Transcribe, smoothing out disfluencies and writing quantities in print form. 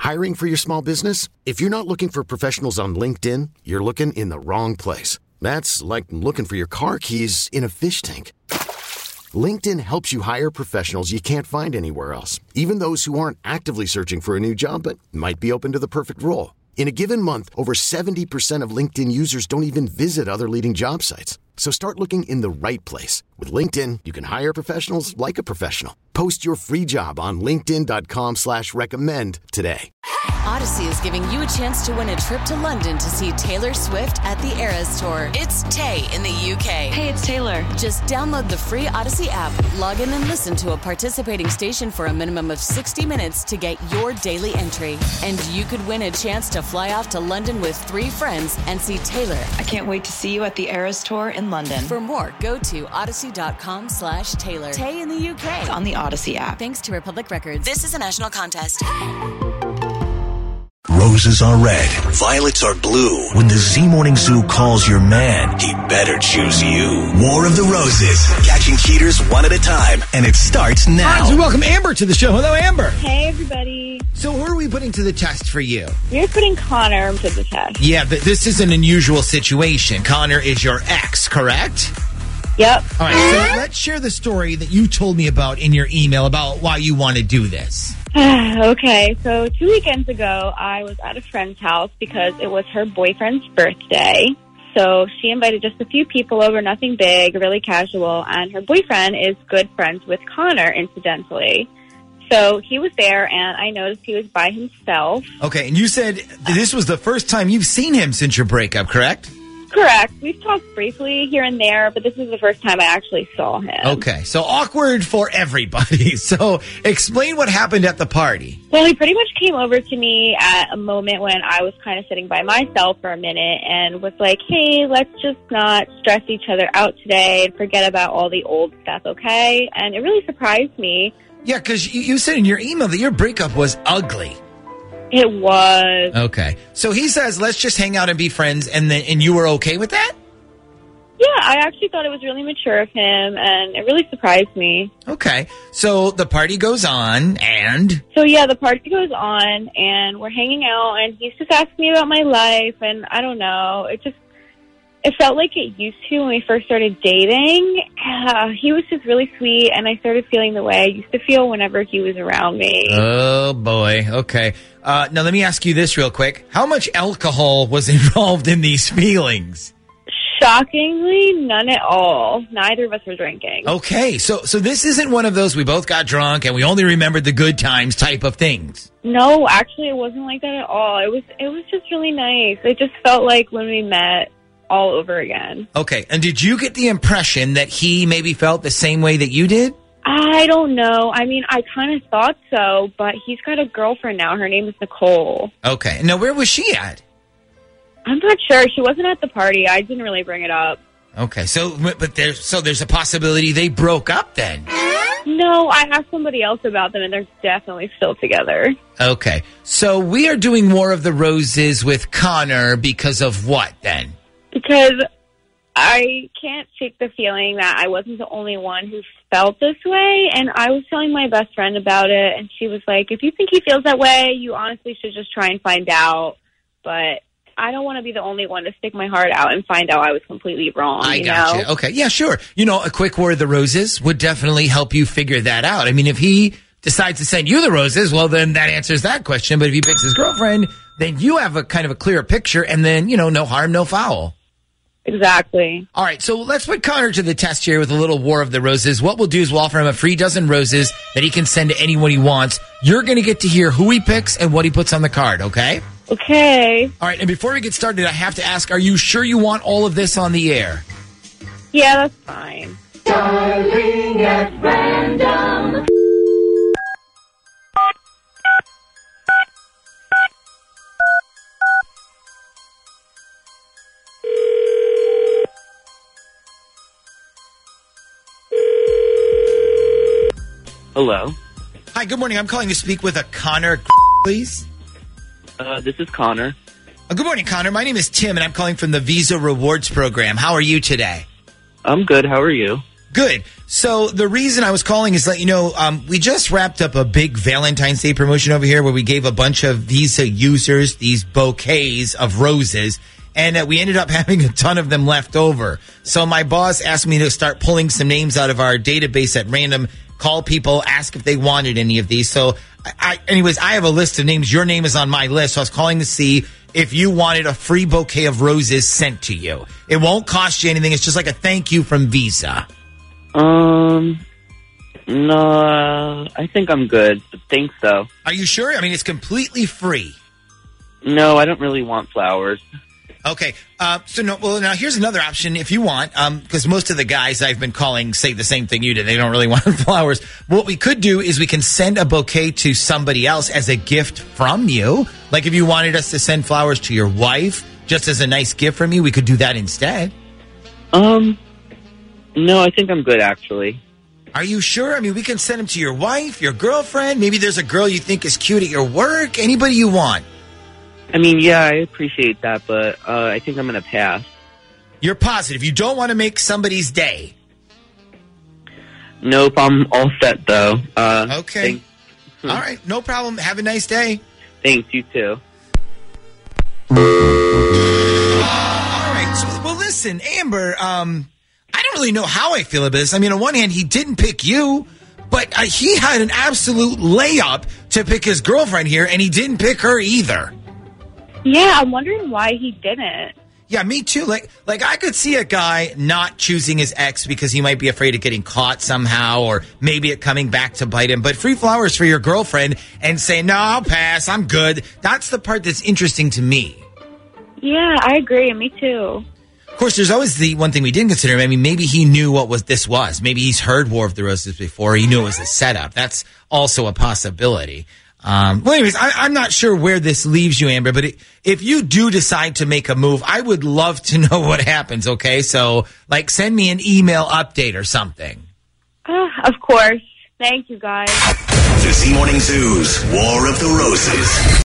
Hiring for your small business? If you're not looking for professionals on LinkedIn, you're looking in the wrong place. That's like looking for your car keys in a fish tank. LinkedIn helps you hire professionals you can't find anywhere else, even those who aren't actively searching for a new job but might be open to the perfect role. In a given month, over 70% of LinkedIn users don't even visit other leading job sites. So start looking in the right place. With LinkedIn, you can hire professionals like a professional. Post your free job on linkedin.com/recommend today. Odyssey is giving you a chance to win a trip to London to see Taylor Swift at the Eras Tour. It's Tay in the UK. Hey, it's Taylor. Just download the free Odyssey app, log in and listen to a participating station for a minimum of 60 minutes to get your daily entry. And you could win a chance to fly off to London with 3 friends and see Taylor. I can't wait to see you at the Eras Tour in London. For more, go to odyssey.com/Taylor. Tay in the UK. It's on the Odyssey app. Thanks to Republic Records. This is a national contest. Roses are red, violets are blue. When the Z Morning Zoo calls your man, he better choose you. War of the Roses, catching cheaters one at a time, and it starts now. All right, so welcome Amber to the show. Hello, Amber. Hey, everybody. So who are we putting to the test for you? You're putting Connor to the test. Yeah, this is an unusual situation. Connor is your ex, correct? Yep. All right, so let's share the story that you told me about in your email about why you want to do this. Okay, so 2 weekends ago, I was at a friend's house because it was her boyfriend's birthday. So she invited just a few people over, nothing big, really casual, and her boyfriend is good friends with Connor, incidentally. So he was there, and I noticed he was by himself. Okay, and you said this was the first time you've seen him since your breakup, correct? Correct. We've talked briefly here and there, but this is the first time I actually saw him. Okay, so awkward for everybody. So explain what happened at the party. Well, he pretty much came over to me at a moment when I was kind of sitting by myself for a minute and was like, hey, let's just not stress each other out today and forget about all the old stuff, okay? And it really surprised me. Yeah, because you said in your email that your breakup was ugly. It was. Okay. So he says, let's just hang out and be friends, and you were okay with that? Yeah, I actually thought it was really mature of him, and it really surprised me. Okay. So the party goes on, and? So, yeah, the party goes on, and we're hanging out, and he's just asking me about my life, and I don't know. It felt like it used to when we first started dating. He was just really sweet, and I started feeling the way I used to feel whenever he was around me. Oh, boy. Okay. Now, let me ask you this real quick. How much alcohol was involved in these feelings? Shockingly, none at all. Neither of us were drinking. Okay. So this isn't one of those we both got drunk and we only remembered the good times type of things. No, actually, it wasn't like that at all. It was just really nice. It just felt like when we met all over again. Okay. And did you get the impression that he maybe felt the same way that you did? I don't know. I mean, I kind of thought so, but he's got a girlfriend now. Her name is Nicole. Okay. Now, where was she at? I'm not sure. She wasn't at the party. I didn't really bring it up. Okay. So there's a possibility they broke up then? No, I asked somebody else about them, and they're definitely still together. Okay. So we are doing War of the Roses with Connor because of what then? Because I can't shake the feeling that I wasn't the only one who felt this way, and I was telling my best friend about it, and she was like, if you think he feels that way, you honestly should just try and find out, but I don't want to be the only one to stick my heart out and find out I was completely wrong. I got you. Okay, yeah, sure. A quick War of the Roses would definitely help you figure that out. I mean, if he decides to send you the roses, well, then that answers that question, but if he picks his girlfriend, then you have a kind of a clearer picture, and then, no harm, no foul. Exactly. All right, so let's put Connor to the test here with a little War of the Roses. What we'll do is we'll offer him a free dozen roses that he can send to anyone he wants. You're going to get to hear who he picks and what he puts on the card, okay? Okay. All right, and before we get started, I have to ask, are you sure you want all of this on the air? Yeah, that's fine. Darling at random. Hello. Hi, good morning. I'm calling to speak with a Connor, please. This is Connor. Good morning, Connor. My name is Tim, and I'm calling from the Visa Rewards Program. How are you today? I'm good. How are you? Good. So the reason I was calling is to let you know, we just wrapped up a big Valentine's Day promotion over here where we gave a bunch of Visa users these bouquets of roses, and we ended up having a ton of them left over. So my boss asked me to start pulling some names out of our database at random, call people, ask if they wanted any of these. So anyways, I have a list of names. Your name is on my list. So I was calling to see if you wanted a free bouquet of roses sent to you. It won't cost you anything. It's just like a thank you from Visa. No, I think I'm good. Thanks, though. Are you sure? I mean, it's completely free. No, I don't really want flowers. Okay. Now here's another option if you want, because most of the guys I've been calling say the same thing you did. They don't really want flowers. What we could do is we can send a bouquet to somebody else as a gift from you. Like if you wanted us to send flowers to your wife, just as a nice gift from you, we could do that instead. No, I think I'm good, actually. Are you sure? I mean, we can send them to your wife, your girlfriend. Maybe there's a girl you think is cute at your work. Anybody you want. I mean, yeah, I appreciate that, but I think I'm going to pass. You're positive. You don't want to make somebody's day. Nope, I'm all set, though. Okay. All right, no problem. Have a nice day. Thanks, you too. All right. So, well, listen, Amber, I don't really know how I feel about this. I mean, on one hand, he didn't pick you, but he had an absolute layup to pick his girlfriend here, and he didn't pick her either. Yeah, I'm wondering why he didn't. Yeah, me too. Like I could see a guy not choosing his ex because he might be afraid of getting caught somehow, or maybe it coming back to bite him. But free flowers for your girlfriend and say, no, I'll pass, I'm good. That's the part that's interesting to me. Yeah, I agree. Me too. Of course, there's always the one thing we didn't consider. I mean, maybe he knew what this was. Maybe he's heard War of the Roses before. He knew it was a setup. That's also a possibility. Well, anyways, I'm not sure where this leaves you, Amber, but if you do decide to make a move, I would love to know what happens, okay? So, send me an email update or something. Of course. Thank you, guys. The Z Morning Zoo's War of the Roses.